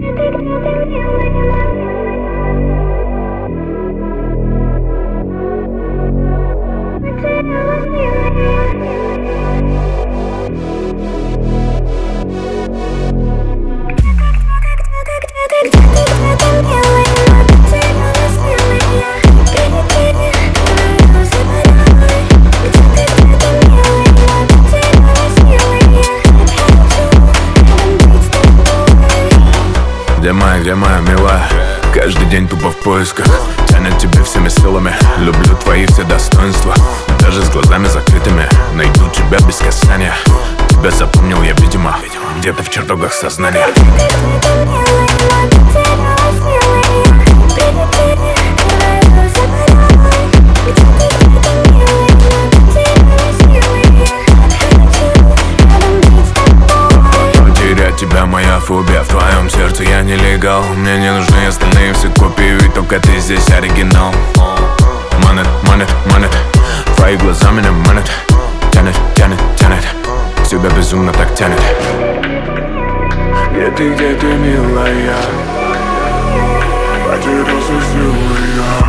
Где моя милая? Каждый день тупо в поисках. Тянет тебе всеми силами. Люблю твои все достоинства. Даже с глазами закрытыми найду тебя без касания. Тебя запомнил я, видимо, где-то в чертогах сознания. Тебя моя фобия, в твоем сердце я нелегал. Мне не нужны остальные все копии, ведь только ты здесь оригинал. Манит, твои глаза меня манят. Тянет, тебя безумно так тянет. Где ты, милая? Потерялся, силы я.